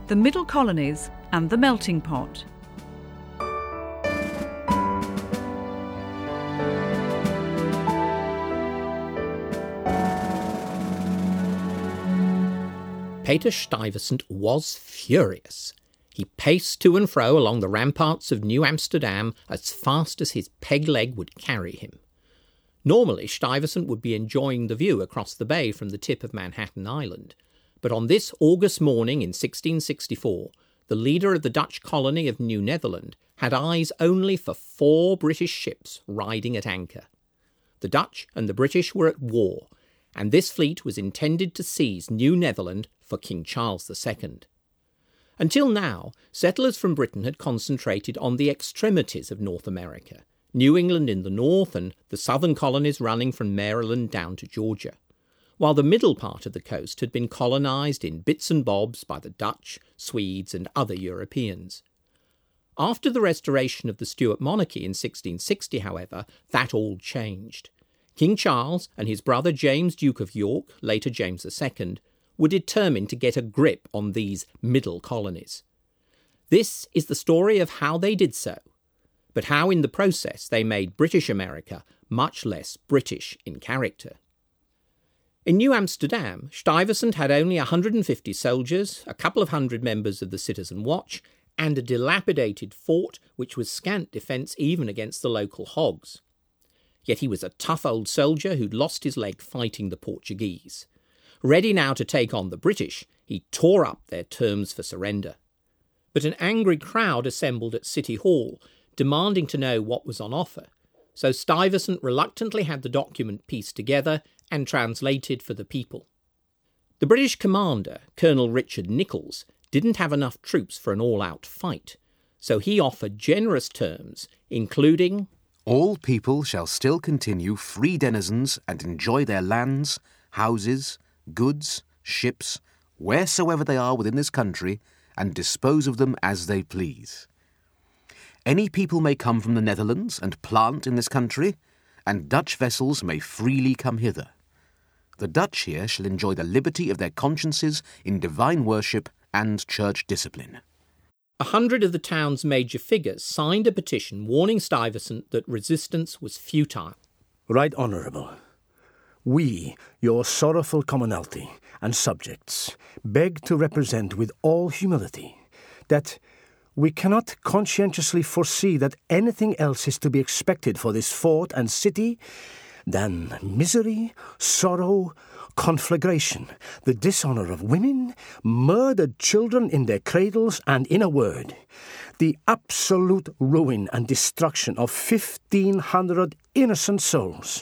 The Middle Colonies and the Melting Pot. Peter Stuyvesant was furious. He paced to and fro along the ramparts of New Amsterdam as fast as his peg leg would carry him. Normally, Stuyvesant would be enjoying the view across the bay from the tip of Manhattan Island. But on this August morning in 1664, the leader of the Dutch colony of New Netherland had eyes only for 4 British ships riding at anchor. The Dutch and the British were at war, and this fleet was intended to seize New Netherland for King Charles II. Until now, settlers from Britain had concentrated on the extremities of North America, New England in the north and the southern colonies running from Maryland down to Georgia, while the middle part of the coast had been colonised in bits and bobs by the Dutch, Swedes and other Europeans. After the restoration of the Stuart monarchy in 1660, however, that all changed. King Charles and his brother James, Duke of York, later James II, were determined to get a grip on these middle colonies. This is the story of how they did so, but how in the process they made British America much less British in character. In New Amsterdam, Stuyvesant had only 150 soldiers, a couple of hundred members of the Citizen Watch, and a dilapidated fort which was scant defence even against the local hogs. Yet he was a tough old soldier who'd lost his leg fighting the Portuguese. Ready now to take on the British, he tore up their terms for surrender. But an angry crowd assembled at City Hall, demanding to know what was on offer, so Stuyvesant reluctantly had the document pieced together and translated for the people. The British commander, Colonel Richard Nicolls, didn't have enough troops for an all-out fight, so he offered generous terms, including all people shall still continue free denizens and enjoy their lands, houses, goods, ships, wheresoever they are within this country, and dispose of them as they please. Any people may come from the Netherlands and plant in this country, and Dutch vessels may freely come hither. The Dutch here shall enjoy the liberty of their consciences in divine worship and church discipline. 100 of the town's major figures signed a petition warning Stuyvesant that resistance was futile. Right Honourable, we, your sorrowful commonalty and subjects, beg to represent with all humility that we cannot conscientiously foresee that anything else is to be expected for this fort and city than misery, sorrow, conflagration, the dishonour of women, murdered children in their cradles, and, in a word, the absolute ruin and destruction of 1,500 innocent souls.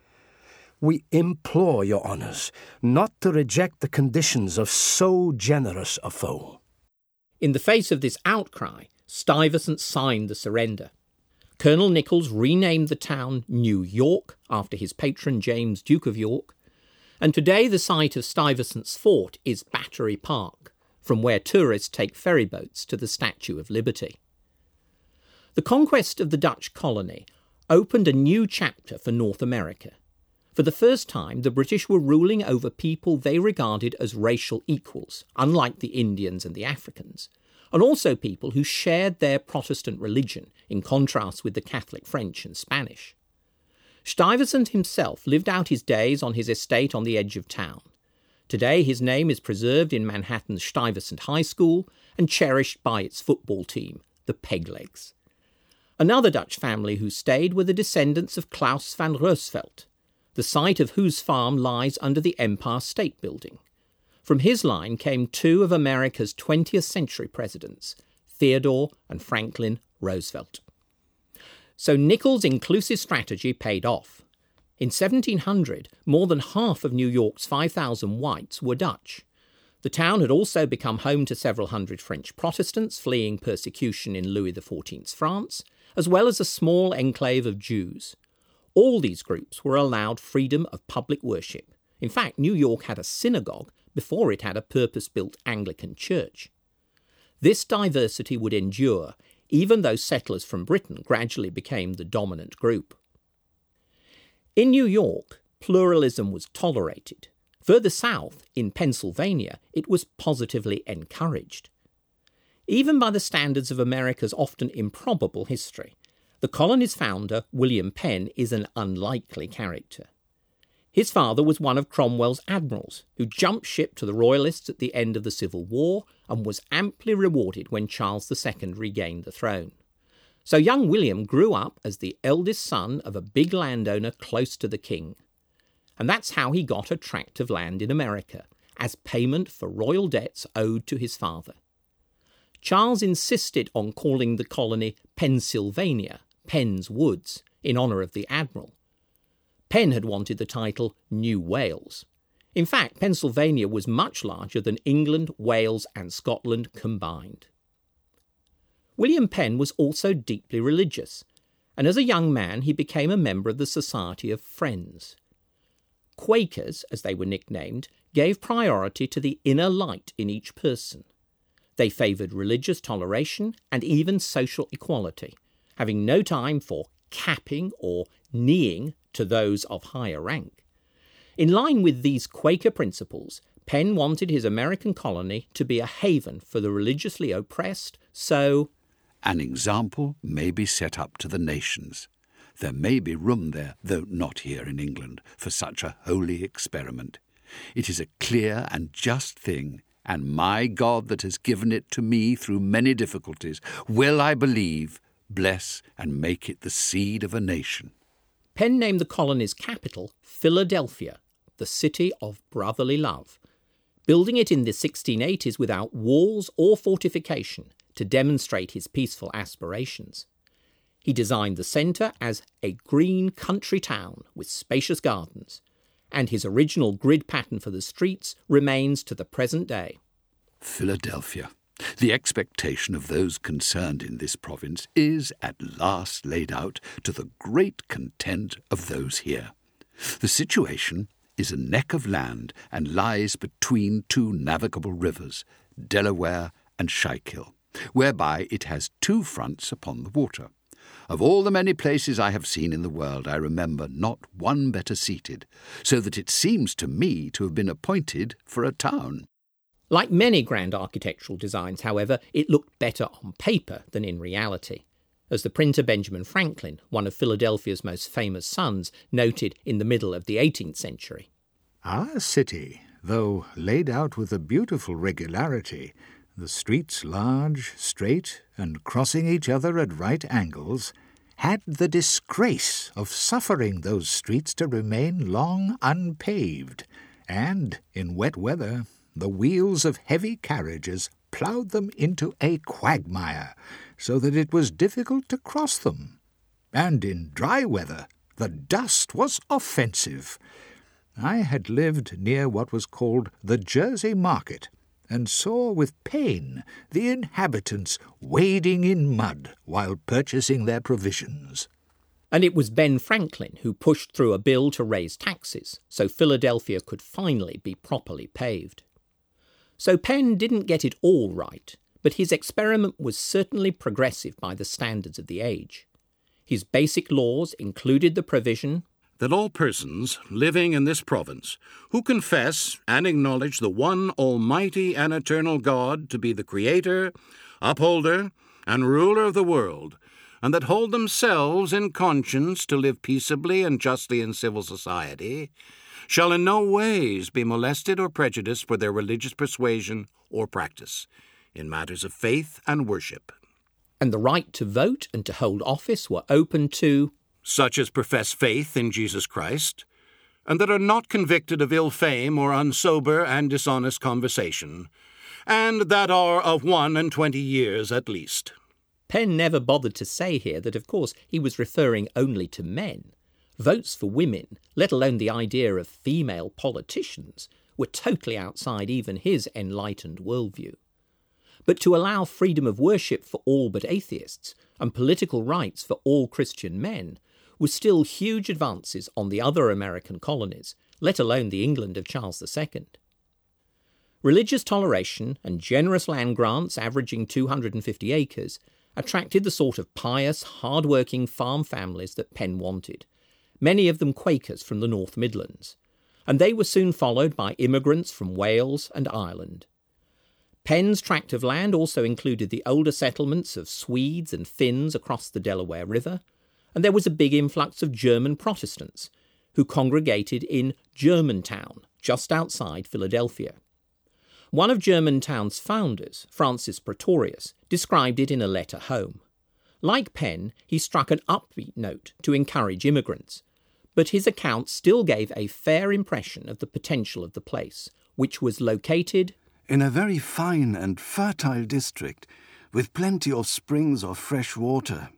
We implore your honours not to reject the conditions of so generous a foe. In the face of this outcry, Stuyvesant signed the surrender. Colonel Nicolls renamed the town New York after his patron James, Duke of York, and today the site of Stuyvesant's fort is Battery Park, from where tourists take ferry boats to the Statue of Liberty. The conquest of the Dutch colony opened a new chapter for North America. For the first time, the British were ruling over people they regarded as racial equals, unlike the Indians and the Africans, and also people who shared their Protestant religion, in contrast with the Catholic French and Spanish. Stuyvesant himself lived out his days on his estate on the edge of town. Today his name is preserved in Manhattan's Stuyvesant High School and cherished by its football team, the Peglegs. Another Dutch family who stayed were the descendants of Claus van Roosevelt, the site of whose farm lies under the Empire State Building. From his line came 2 of America's 20th century presidents, Theodore and Franklin Roosevelt. So Nicolls' inclusive strategy paid off. In 1700, more than half of New York's 5,000 whites were Dutch. The town had also become home to several hundred French Protestants fleeing persecution in Louis XIV's France, as well as a small enclave of Jews. All these groups were allowed freedom of public worship. In fact, New York had a synagogue before it had a purpose-built Anglican church. This diversity would endure, even though settlers from Britain gradually became the dominant group. In New York, pluralism was tolerated. Further south, in Pennsylvania, it was positively encouraged. Even by the standards of America's often improbable history, the colony's founder, William Penn, is an unlikely character. His father was one of Cromwell's admirals who jumped ship to the Royalists at the end of the Civil War and was amply rewarded when Charles II regained the throne. So young William grew up as the eldest son of a big landowner close to the king. And that's how he got a tract of land in America, as payment for royal debts owed to his father. Charles insisted on calling the colony Pennsylvania, Penn's Woods, in honour of the admiral. Penn had wanted the title New Wales. In fact, Pennsylvania was much larger than England, Wales and Scotland combined. William Penn was also deeply religious, and as a young man he became a member of the Society of Friends. Quakers, as they were nicknamed, gave priority to the inner light in each person. They favoured religious toleration and even social equality, having no time for capping or kneeing to those of higher rank. In line with these Quaker principles, Penn wanted his American colony to be a haven for the religiously oppressed, so an example may be set up to the nations. There may be room there, though not here in England, for such a holy experiment. It is a clear and just thing, and my God that has given it to me through many difficulties will, I believe, bless and make it the seed of a nation. Penn named the colony's capital Philadelphia, the city of brotherly love, building it in the 1680s without walls or fortification to demonstrate his peaceful aspirations. He designed the centre as a green country town with spacious gardens, and his original grid pattern for the streets remains to the present day. Philadelphia. The expectation of those concerned in this province is at last laid out to the great content of those here. The situation is a neck of land and lies between two navigable rivers, Delaware and Schuylkill, whereby it has two fronts upon the water. Of all the many places I have seen in the world, I remember not one better seated, so that it seems to me to have been appointed for a town. Like many grand architectural designs, however, it looked better on paper than in reality. As the printer Benjamin Franklin, one of Philadelphia's most famous sons, noted in the middle of the 18th century. Our city, though laid out with a beautiful regularity, the streets large, straight, and crossing each other at right angles, had the disgrace of suffering those streets to remain long unpaved, and, in wet weather, the wheels of heavy carriages ploughed them into a quagmire, so that it was difficult to cross them. And in dry weather, the dust was offensive. I had lived near what was called the Jersey Market, and saw with pain the inhabitants wading in mud while purchasing their provisions. And it was Ben Franklin who pushed through a bill to raise taxes, so Philadelphia could finally be properly paved. So Penn didn't get it all right, but his experiment was certainly progressive by the standards of the age. His basic laws included the provision that all persons living in this province who confess and acknowledge the one almighty and eternal God to be the Creator, upholder, and ruler of the world, and that hold themselves in conscience to live peaceably and justly in civil society, shall in no ways be molested or prejudiced for their religious persuasion or practice, in matters of faith and worship. And the right to vote and to hold office were open to such as profess faith in Jesus Christ, and that are not convicted of ill fame or unsober and dishonest conversation, and that are of 21 years at least. Penn never bothered to say here that, of course, he was referring only to men. Votes for women, let alone the idea of female politicians, were totally outside even his enlightened worldview. But to allow freedom of worship for all but atheists, and political rights for all Christian men, were still huge advances on the other American colonies, let alone the England of Charles II. Religious toleration and generous land grants averaging 250 acres attracted the sort of pious, hard-working farm families that Penn wanted, many of them Quakers from the North Midlands, and they were soon followed by immigrants from Wales and Ireland. Penn's tract of land also included the older settlements of Swedes and Finns across the Delaware River, and there was a big influx of German Protestants who congregated in Germantown, just outside Philadelphia. One of Germantown's founders, Francis Pretorius, described it in a letter home. Like Penn, he struck an upbeat note to encourage immigrants, but his account still gave a fair impression of the potential of the place, which was located in a very fine and fertile district, with plenty of springs of fresh water.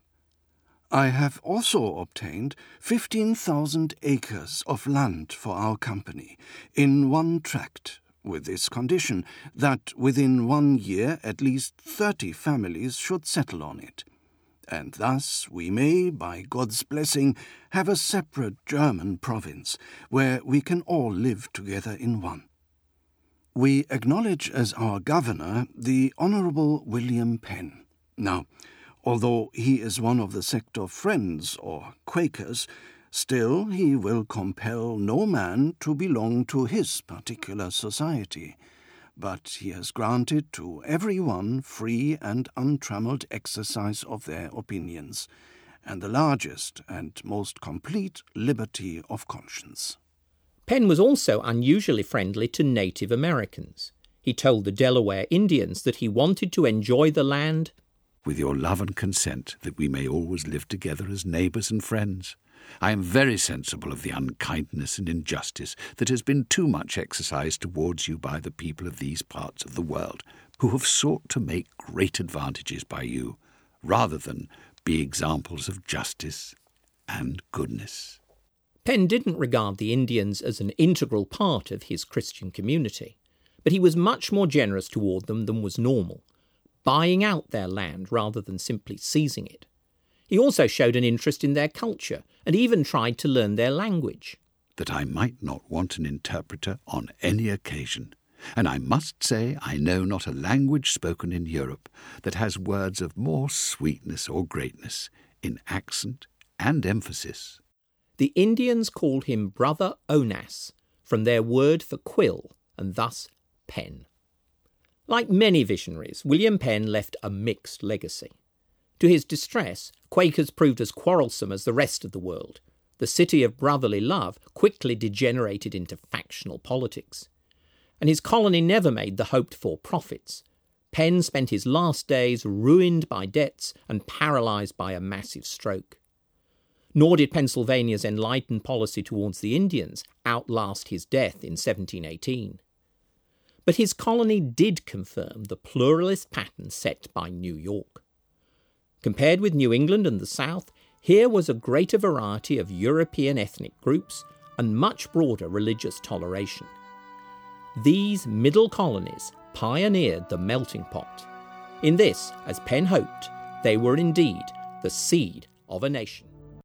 I have also obtained 15,000 acres of land for our company, in one tract, with this condition, that within 1 year at least 30 families should settle on it. And thus we may, by God's blessing, have a separate German province, where we can all live together in one. We acknowledge as our governor the Honourable William Penn. Now, although he is one of the sect of Friends or Quakers, still he will compel no man to belong to his particular society, but he has granted to every one free and untrammelled exercise of their opinions, and the largest and most complete liberty of conscience. Penn was also unusually friendly to Native Americans. He told the Delaware Indians that he wanted to enjoy the land with your love and consent, that we may always live together as neighbours and friends. I am very sensible of the unkindness and injustice that has been too much exercised towards you by the people of these parts of the world, who have sought to make great advantages by you, rather than be examples of justice and goodness. Penn didn't regard the Indians as an integral part of his Christian community, but he was much more generous toward them than was normal, buying out their land rather than simply seizing it. He also showed an interest in their culture and even tried to learn their language. That I might not want an interpreter on any occasion, and I must say I know not a language spoken in Europe that has words of more sweetness or greatness in accent and emphasis. The Indians called him Brother Onas, from their word for quill, and thus Penn. Like many visionaries, William Penn left a mixed legacy. To his distress, Quakers proved as quarrelsome as the rest of the world. The city of brotherly love quickly degenerated into factional politics. And his colony never made the hoped-for profits. Penn spent his last days ruined by debts and paralysed by a massive stroke. Nor did Pennsylvania's enlightened policy towards the Indians outlast his death in 1718. But his colony did confirm the pluralist pattern set by New York. Compared with New England and the South, here was a greater variety of European ethnic groups and much broader religious toleration. These middle colonies pioneered the melting pot. In this, as Penn hoped, they were indeed the seed of a nation.